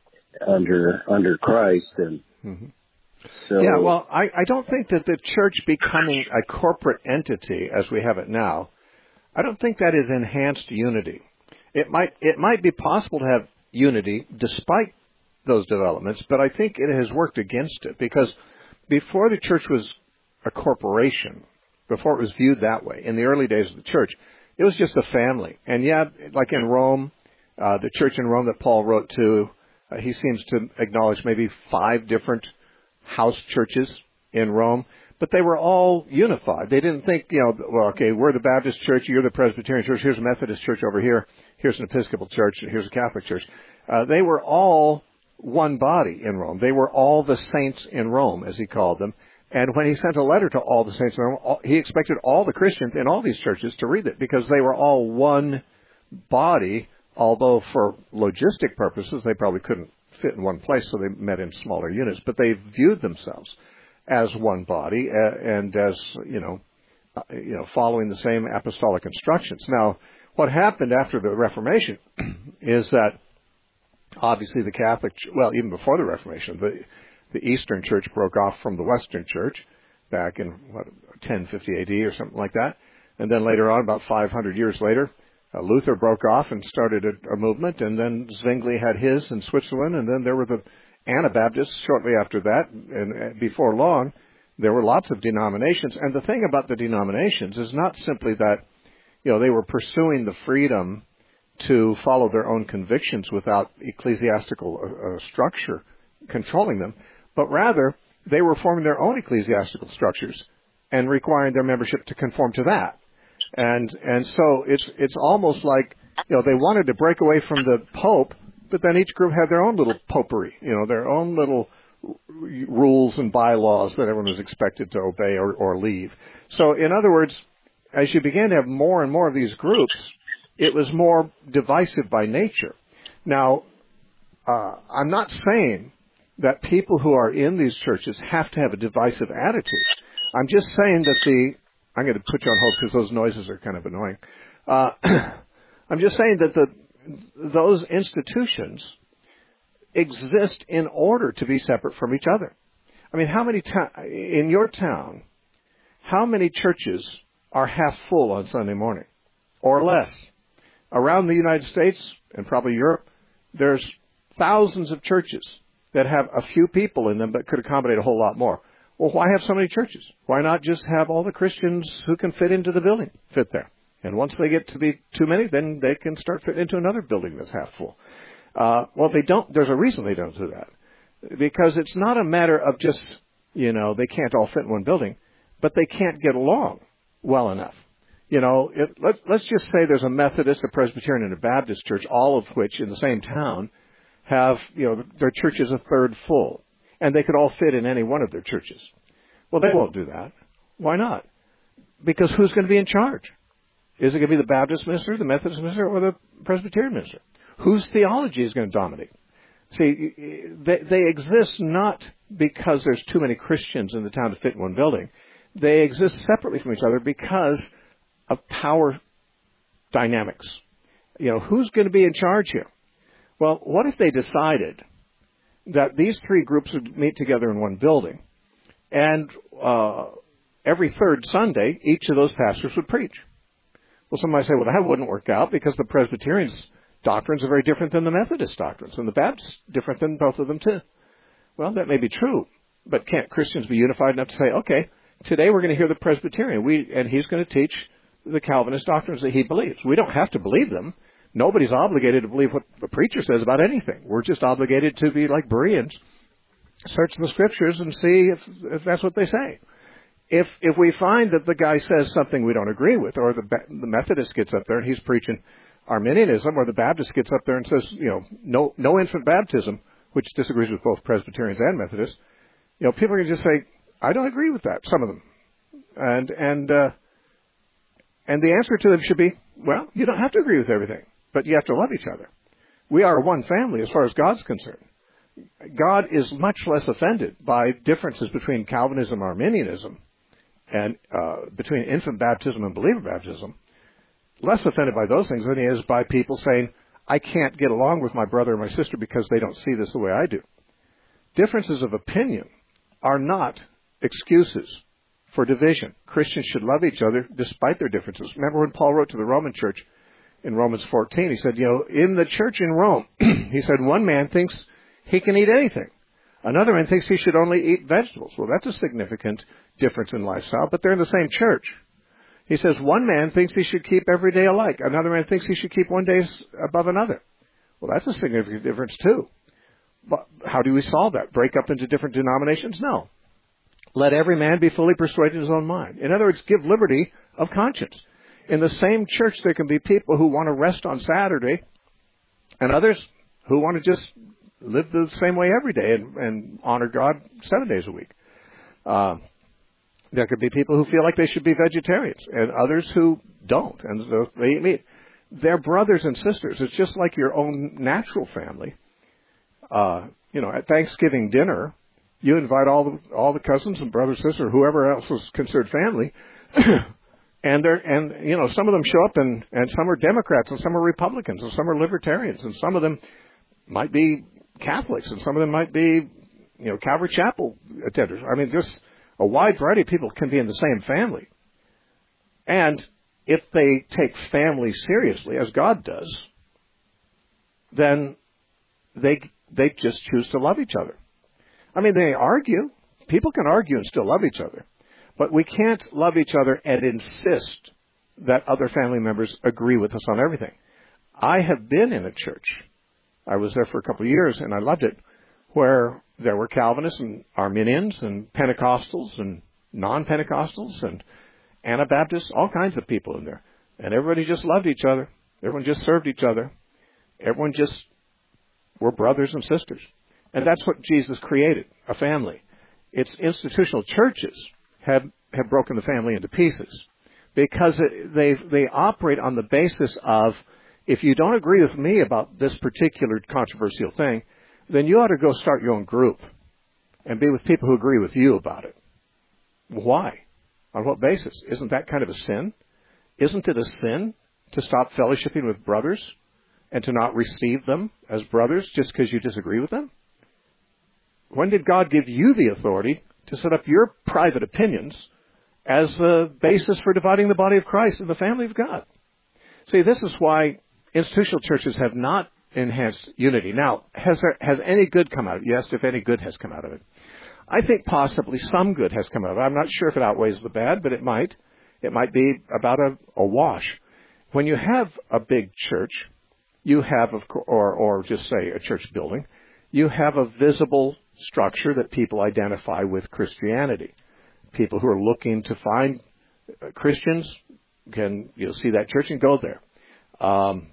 under, under Christ. And, mm-hmm. So, yeah, well, I, I don't think that the church becoming a corporate entity as we have it now, I don't think that is enhanced unity. It might it might be possible to have unity despite those developments, but I think it has worked against it because before the church was a corporation, before it was viewed that way, in the early days of the church, it was just a family. And yeah, like in Rome, uh, the church in Rome that Paul wrote to, uh, he seems to acknowledge maybe five different house churches in Rome, but they were all unified. They didn't think, you know, well, okay, we're the Baptist church, you're the Presbyterian church, here's a Methodist church over here, here's an Episcopal church, and here's a Catholic church. Uh, they were all one body in Rome. They were all the saints in Rome, as he called them. And when he sent a letter to all the saints in Rome, all, he expected all the Christians in all these churches to read it because they were all one body, although for logistic purposes they probably couldn't fit in one place, so they met in smaller units. But they viewed themselves as one body uh, and as, you know, uh, you know, following the same apostolic instructions. Now, what happened after the Reformation is that obviously the Catholic, well, even before the Reformation, the the Eastern Church broke off from the Western Church back in what, ten fifty A D or something like that. And then later on, about five hundred years later, uh, Luther broke off and started a, a movement, and then Zwingli had his in Switzerland, and then there were the Anabaptists shortly after that, and, and before long, there were lots of denominations. And the thing about the denominations is not simply that, you know, they were pursuing the freedom to follow their own convictions without ecclesiastical uh, structure controlling them, but rather they were forming their own ecclesiastical structures and requiring their membership to conform to that. And and so it's it's almost like, you know, they wanted to break away from the Pope, but then each group had their own little popery, you know, their own little rules and bylaws that everyone was expected to obey or, or leave. So in other words, as you began to have more and more of these groups, it was more divisive by nature. Now, uh, I'm not saying that people who are in these churches have to have a divisive attitude. I'm just saying that the, I'm going to put you on hold because those noises are kind of annoying. Uh, I'm just saying that the, those institutions exist in order to be separate from each other. I mean, how many ta- in your town, how many churches are half full on Sunday morning or less? Around the United States and probably Europe, there's thousands of churches that have a few people in them that could accommodate a whole lot more. Well, why have so many churches? Why not just have all the Christians who can fit into the building fit there? And once they get to be too many, then they can start fitting into another building that's half full. Uh, well, they don't. There's a reason they don't do that. Because it's not a matter of just, you know, they can't all fit in one building, but they can't get along well enough. You know, it, let, let's just say there's a Methodist, a Presbyterian, and a Baptist church, all of which in the same town have, you know, their church is a third full, and they could all fit in any one of their churches. Well, they won't do that. Why not? Because who's going to be in charge? Is it going to be the Baptist minister, the Methodist minister, or the Presbyterian minister? Whose theology is going to dominate? See, they, they exist not because there's too many Christians in the town to fit in one building. They exist separately from each other because of power dynamics. You know, who's going to be in charge here? Well, what if they decided that these three groups would meet together in one building, and uh, every third Sunday, each of those pastors would preach? Well, somebody say, well, that wouldn't work out because the Presbyterians' doctrines are very different than the Methodist doctrines, and the Baptists different than both of them too. Well, that may be true, but can't Christians be unified enough to say, okay, today we're going to hear the Presbyterian, we, and he's going to teach the Calvinist doctrines that he believes. We don't have to believe them. Nobody's obligated to believe what the preacher says about anything. We're just obligated to be like Bereans, search the Scriptures and see if, if that's what they say. If if we find that the guy says something we don't agree with, or the, the Methodist gets up there and he's preaching Arminianism, or the Baptist gets up there and says, you know, no no infant baptism, which disagrees with both Presbyterians and Methodists, you know, people are going to just say, I don't agree with that, some of them. And and uh, and the answer to them should be, well, you don't have to agree with everything, but you have to love each other. We are one family as far as God's concerned. God is much less offended by differences between Calvinism and Arminianism and uh, between infant baptism and believer baptism, less offended by those things than he is by people saying, I can't get along with my brother or my sister because they don't see this the way I do. Differences of opinion are not excuses for division. Christians should love each other despite their differences. Remember when Paul wrote to the Roman church in Romans fourteen, he said, you know, in the church in Rome, he said, one man thinks he can eat anything. Another man thinks he should only eat vegetables. Well, that's a significant difference in lifestyle, but they're in the same church. He says one man thinks he should keep every day alike. Another man thinks he should keep one day above another. Well, that's a significant difference too. But how do we solve that? Break up into different denominations? No. Let every man be fully persuaded in his own mind. In other words, give liberty of conscience. In the same church, there can be people who want to rest on Saturday and others who want to just live the same way every day and, and honor God seven days a week. Uh, there could be people who feel like they should be vegetarians and others who don't, and so they eat meat. They're brothers and sisters. It's just like your own natural family. Uh, you know, at Thanksgiving dinner, you invite all the all the cousins and brothers, sisters, whoever else is considered family, and they're and you know some of them show up and and some are Democrats and some are Republicans and some are Libertarians and some of them might be Catholics and some of them might be you know Calvary Chapel attenders. I mean, just a wide variety of people can be in the same family, and if they take family seriously, as God does, then they they just choose to love each other. I mean, they argue. People can argue and still love each other. But we can't love each other and insist that other family members agree with us on everything. I have been in a church. I was there for a couple of years, and I loved it, where there were Calvinists and Arminians and Pentecostals and non-Pentecostals and Anabaptists, all kinds of people in there. And everybody just loved each other. Everyone just served each other. Everyone just were brothers and sisters. And that's what Jesus created, a family. It's institutional churches have, have broken the family into pieces because it, they they operate on the basis of, if you don't agree with me about this particular controversial thing, then you ought to go start your own group and be with people who agree with you about it. Why? On what basis? Isn't that kind of a sin? Isn't it a sin to stop fellowshipping with brothers and to not receive them as brothers just because you disagree with them? When did God give you the authority to set up your private opinions as the basis for dividing the body of Christ and the family of God? See, this is why institutional churches have not enhanced unity. Now, has there, has any good come out of it? Yes, if any good has come out of it. I think possibly some good has come out of it. I'm not sure if it outweighs the bad, but it might. It might be about a, a wash. When you have a big church, you have, of co- or or just say a church building, you have a visible structure that people identify with Christianity. People who are looking to find Christians can you'll see that church and go there. Um,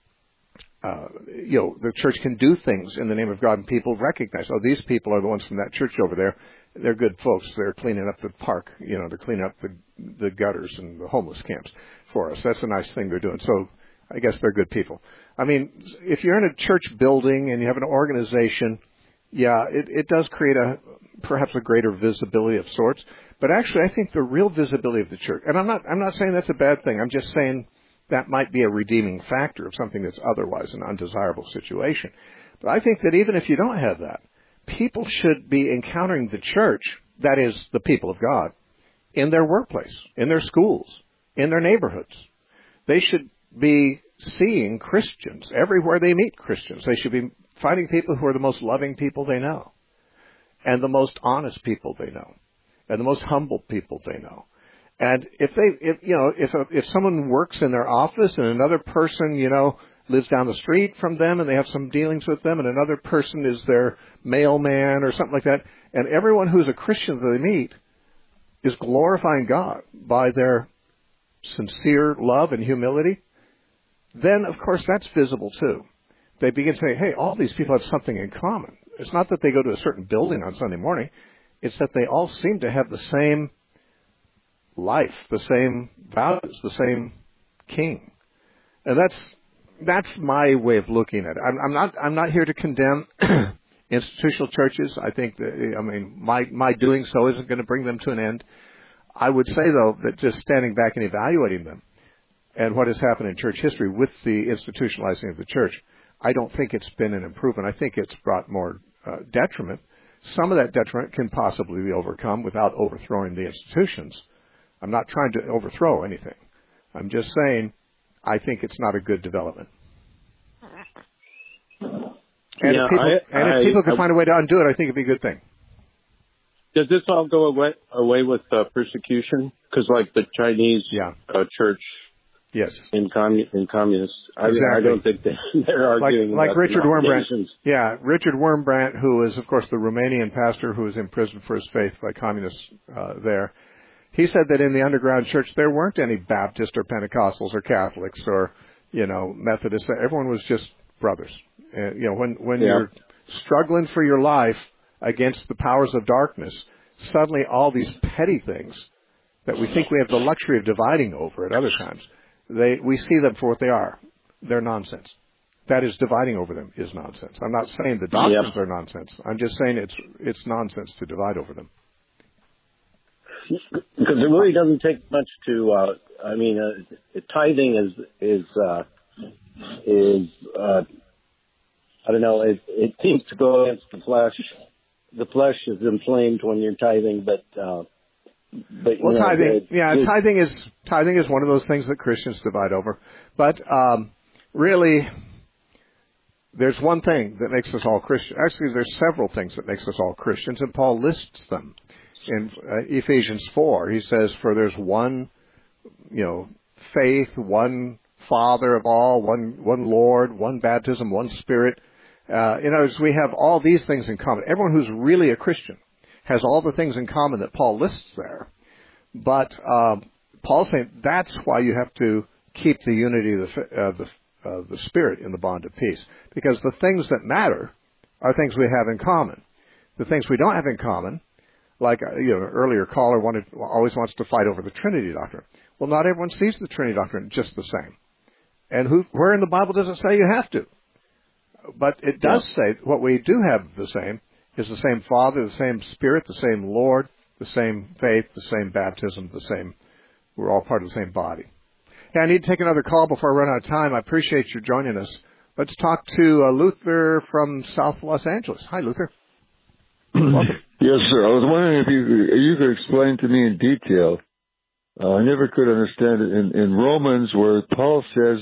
uh, you know, the church can do things in the name of God, and people recognize, oh, these people are the ones from that church over there. They're good folks. They're cleaning up the park. You know, they're cleaning up the the gutters and the homeless camps for us. That's a nice thing they're doing. So I guess they're good people. I mean, if you're in a church building and you have an organization, yeah, it, it does create a perhaps a greater visibility of sorts. But actually, I think the real visibility of the church, and I'm not I'm not saying that's a bad thing. I'm just saying that might be a redeeming factor of something that's otherwise an undesirable situation. But I think that even if you don't have that, people should be encountering the church, that is, the people of God, in their workplace, in their schools, in their neighborhoods. They should be seeing Christians everywhere they meet Christians. They should be finding people who are the most loving people they know, and the most honest people they know, and the most humble people they know. And if they, if you know, if a, if someone works in their office and another person, you know, lives down the street from them and they have some dealings with them, and another person is their mailman or something like that, and everyone who's a Christian that they meet is glorifying God by their sincere love and humility, then of course that's visible too. They begin saying, hey, all these people have something in common. It's not that they go to a certain building on Sunday morning. It's that they all seem to have the same life, the same values, the same king. And that's that's my way of looking at it. I'm, I'm not I'm not here to condemn institutional churches. I think that, I mean, my my doing so isn't going to bring them to an end. I would say, though, that just standing back and evaluating them and what has happened in church history with the institutionalizing of the church, I don't think it's been an improvement. I think it's brought more uh, detriment. Some of that detriment can possibly be overcome without overthrowing the institutions. I'm not trying to overthrow anything. I'm just saying I think it's not a good development. And yeah, if people, I, and if I, people can I, find a way to undo it, I think it'd be a good thing. Does this all go away, away with uh, persecution? Because like the Chinese yeah. uh, church yes. in, commun- in communists, I, exactly. I don't think they, they're arguing like, like about Richard Wurmbrand. denominations. Yeah, Richard Wurmbrand, who is, of course, the Romanian pastor who was imprisoned for his faith by communists uh, there. He said that in the underground church there weren't any Baptists or Pentecostals or Catholics or, you know, Methodists. Everyone was just brothers. Uh, you know, when when yeah. you're struggling for your life against the powers of darkness, suddenly all these petty things that we think we have the luxury of dividing over at other times, they we see them for what they are. They're nonsense. that is dividing over them, is nonsense. I'm not saying the doctrines yep. are nonsense. I'm just saying it's it's nonsense to divide over them. Because it really doesn't take much to. Uh, I mean, uh, tithing is is uh, is uh, I don't know. It, it seems to go against the flesh. The flesh is inflamed when you're tithing, but uh, but well, you know, tithing, it, yeah, it, tithing is tithing is one of those things that Christians divide over. But um, really, there's one thing that makes us all Christians. Actually, there's several things that makes us all Christians, and Paul lists them in uh, Ephesians four. He says, "For there's one, you know, faith, one Father of all, one one Lord, one baptism, one Spirit." Uh, in other words, we have all these things in common. Everyone who's really a Christian has all the things in common that Paul lists there. But um, Paul's saying that's why you have to keep the unity of the, uh, the, uh, the Spirit in the bond of peace. Because the things that matter are things we have in common. The things we don't have in common, like uh, you know, an earlier caller wanted, always wants to fight over the Trinity doctrine. Well, not everyone sees the Trinity doctrine just the same. And who, where in the Bible does it say you have to? But it does say what we do have the same is the same Father, the same Spirit, the same Lord, the same faith, the same baptism, the same, we're all part of the same body. Hey, I need to take another call before I run out of time. I appreciate you joining us. Let's talk to uh, Luther from South Los Angeles. Hi, Luther. Welcome. Yes, sir. I was wondering if you you could explain to me in detail. Uh, I never could understand it in, in Romans where Paul says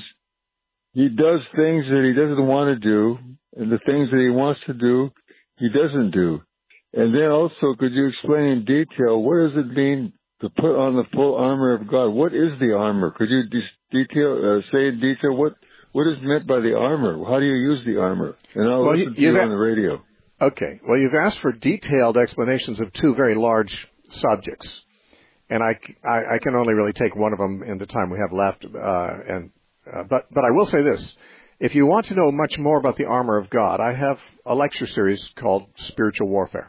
he does things that he doesn't want to do, and the things that he wants to do, he doesn't do. And then also, could you explain in detail, what does it mean to put on the full armor of God? What is the armor? Could you de- detail, uh, say in detail what, what is meant by the armor? How do you use the armor? And I'll well, listen you, to you a- on the radio. Okay. Well, you've asked for detailed explanations of two very large subjects. And I, I, I can only really take one of them in the time we have left, uh, and Uh, but but I will say this. If you want to know much more about the armor of God, I have a lecture series called Spiritual Warfare.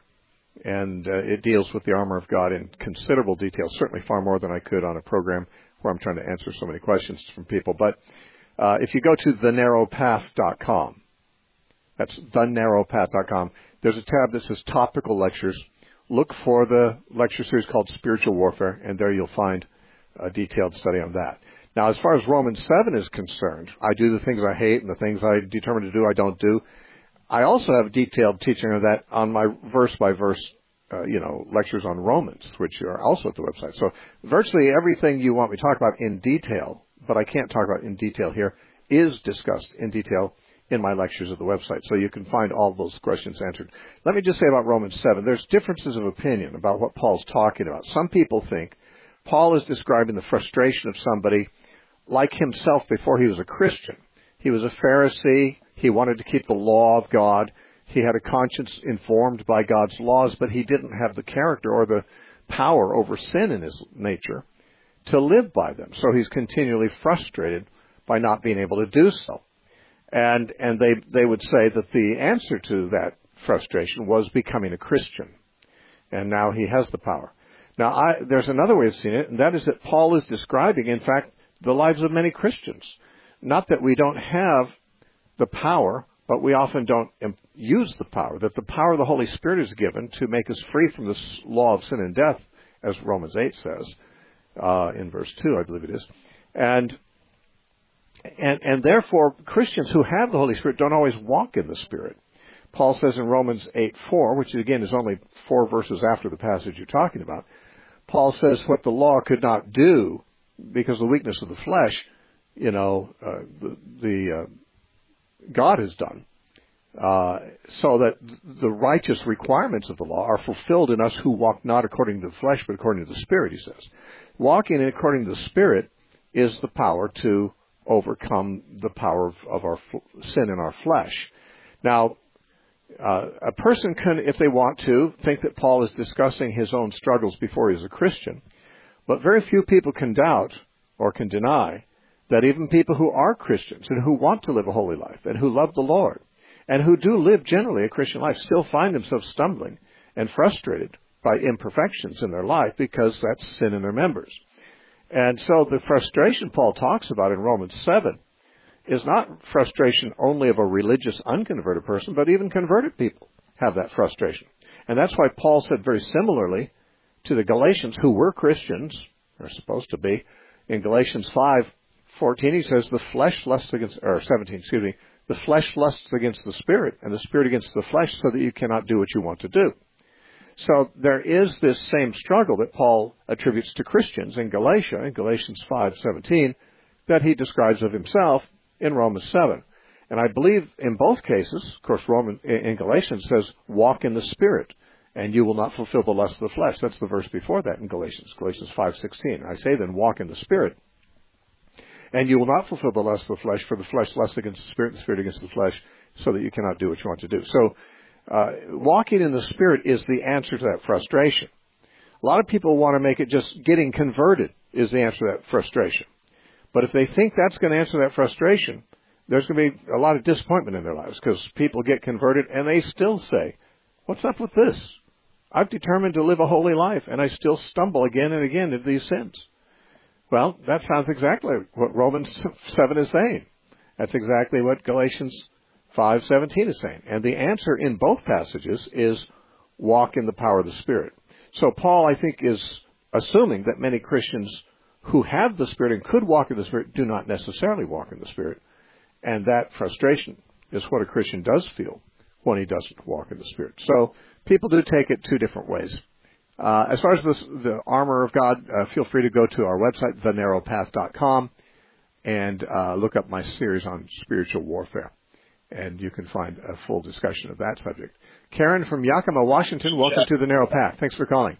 And uh, it deals with the armor of God in considerable detail, certainly far more than I could on a program where I'm trying to answer so many questions from people. But uh, if you go to the narrow path dot com, that's the narrow path dot com, there's a tab that says Topical Lectures. Look for the lecture series called Spiritual Warfare, and there you'll find a detailed study on that. Now, as far as Romans seven is concerned, I do the things I hate and the things I determine to do I don't do. I also have detailed teaching of that on my verse-by-verse, uh, you know, lectures on Romans, which are also at the website. So virtually everything you want me to talk about in detail, but I can't talk about in detail here, is discussed in detail in my lectures at the website. So you can find all those questions answered. Let me just say about Romans seven, there's differences of opinion about what Paul's talking about. Some people think Paul is describing the frustration of somebody like himself before he was a Christian. He was a Pharisee. He wanted to keep the law of God. He had a conscience informed by God's laws, but he didn't have the character or the power over sin in his nature to live by them. So he's continually frustrated by not being able to do so. And and they, they would say that the answer to that frustration was becoming a Christian. And now he has the power. Now, I, there's another way of seeing it, and that is that Paul is describing, in fact, the lives of many Christians. Not that we don't have the power, but we often don't use the power. That the power of the Holy Spirit is given to make us free from this law of sin and death, as Romans eight says, uh, in verse two, I believe it is. And, and, and therefore, Christians who have the Holy Spirit don't always walk in the Spirit. Paul says in Romans eight four, which again is only four verses after the passage you're talking about, Paul says what the law could not do, because of the weakness of the flesh, you know, uh, the, the uh, God has done, uh, so that the righteous requirements of the law are fulfilled in us who walk not according to the flesh, but according to the Spirit, he says. Walking according to the Spirit is the power to overcome the power of, of our f- sin in our flesh. Now, uh, a person can, if they want to, think that Paul is discussing his own struggles before he was a Christian. But very few people can doubt or can deny that even people who are Christians and who want to live a holy life and who love the Lord and who do live generally a Christian life still find themselves stumbling and frustrated by imperfections in their life because that's sin in their members. And so the frustration Paul talks about in Romans seven is not frustration only of a religious unconverted person, but even converted people have that frustration. And that's why Paul said very similarly to the Galatians, who were Christians, or supposed to be, in Galatians five fourteen, he says, the flesh lusts against, or seventeen, excuse me, the flesh lusts against the Spirit, and the Spirit against the flesh, so that you cannot do what you want to do. So there is this same struggle that Paul attributes to Christians in Galatia, in Galatians five seventeen, that he describes of himself in Romans seven. And I believe in both cases, of course, Roman, in Galatians says, walk in the Spirit, and you will not fulfill the lust of the flesh. That's the verse before that in Galatians, Galatians five sixteen. I say then, walk in the Spirit, and you will not fulfill the lust of the flesh, for the flesh lusts against the Spirit, and the Spirit against the flesh, so that you cannot do what you want to do. So, uh, walking in the Spirit is the answer to that frustration. A lot of people want to make it just getting converted is the answer to that frustration. But if they think that's going to answer that frustration, there's going to be a lot of disappointment in their lives, because people get converted and they still say, what's up with this? I've determined to live a holy life, and I still stumble again and again into these sins. Well, that sounds exactly what Romans seven is saying. That's exactly what Galatians five seventeen is saying. And the answer in both passages is walk in the power of the Spirit. So Paul, I think, is assuming that many Christians who have the Spirit and could walk in the Spirit do not necessarily walk in the Spirit. And that frustration is what a Christian does feel when he doesn't walk in the Spirit. So people do take it two different ways. Uh, as far as this, the armor of God, uh, feel free to go to our website, the narrow path dot com, and uh, look up my series on spiritual warfare. And you can find a full discussion of that subject. Karen from Yakima, Washington, welcome to The Narrow Path. Thanks for calling.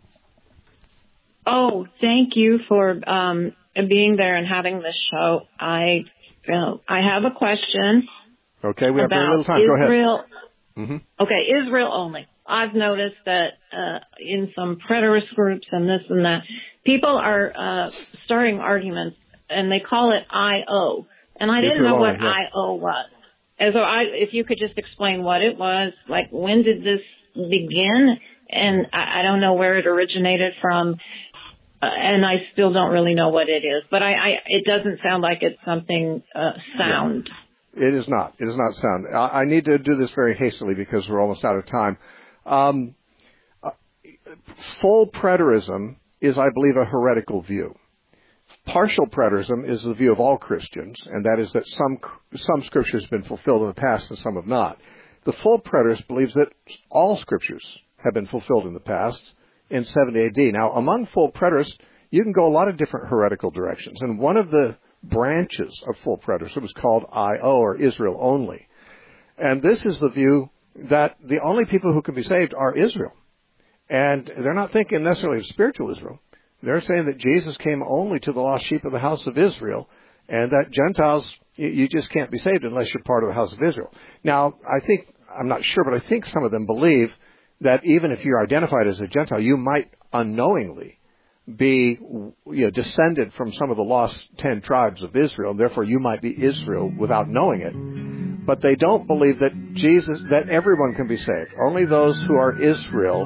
Oh, thank you for um, being there and having this show. I uh, I have a question. Okay, we have very little time. Israel. Go ahead. Mm-hmm. Okay, Israel only. I've noticed that uh, in some preterist groups and this and that, people are uh, starting arguments, and they call it I O. And I didn't Israel know what only, yeah. I O was. And so I, if you could just explain what it was, like when did this begin? And I, I don't know where it originated from, uh, and I still don't really know what it is. But I, I it doesn't sound like it's something uh, sound. Yeah. It is not. It is not sound. I, I need to do this very hastily because we're almost out of time. Um, uh, full preterism is, I believe, a heretical view. Partial preterism is the view of all Christians, and that is that some some scriptures have been fulfilled in the past and some have not. The full preterist believes that all scriptures have been fulfilled in the past in seventy A D. Now, among full preterists, you can go a lot of different heretical directions, and one of the branches of full preterism is called I O, or Israel only. And this is the view that the only people who can be saved are Israel. And they're not thinking necessarily of spiritual Israel. They're saying that Jesus came only to the lost sheep of the house of Israel, and that Gentiles, you just can't be saved unless you're part of the house of Israel. Now, I think, I'm not sure, but I think some of them believe that even if you're identified as a Gentile, you might unknowingly be, you know, descended from some of the lost ten tribes of Israel, and therefore you might be Israel without knowing it. But they don't believe that Jesus, that everyone can be saved. Only those who are Israel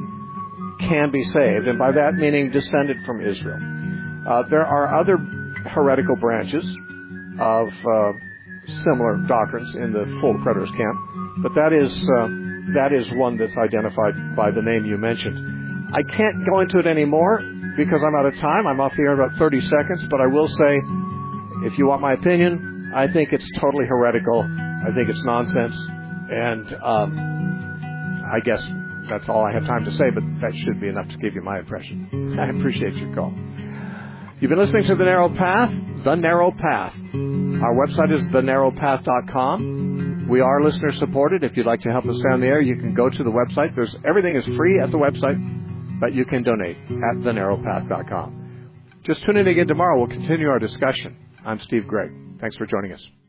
can be saved, and by that meaning descended from Israel. Uh, there are other heretical branches of uh, similar doctrines in the full preterist camp, but that is uh, that is one that's identified by the name you mentioned. I can't go into it anymore because I'm out of time. I'm off the air in about thirty seconds, but I will say, if you want my opinion, I think it's totally heretical. I think it's nonsense, and um, I guess that's all I have time to say, but that should be enough to give you my impression. I appreciate your call. You've been listening to The Narrow Path, The Narrow Path. Our website is the narrow path dot com. We are listener supported. If you'd like to help us down the air, you can go to the website. There's everything is free at the website, but you can donate at the narrow path dot com. Just tune in again tomorrow. We'll continue our discussion. I'm Steve Gregg. Thanks for joining us.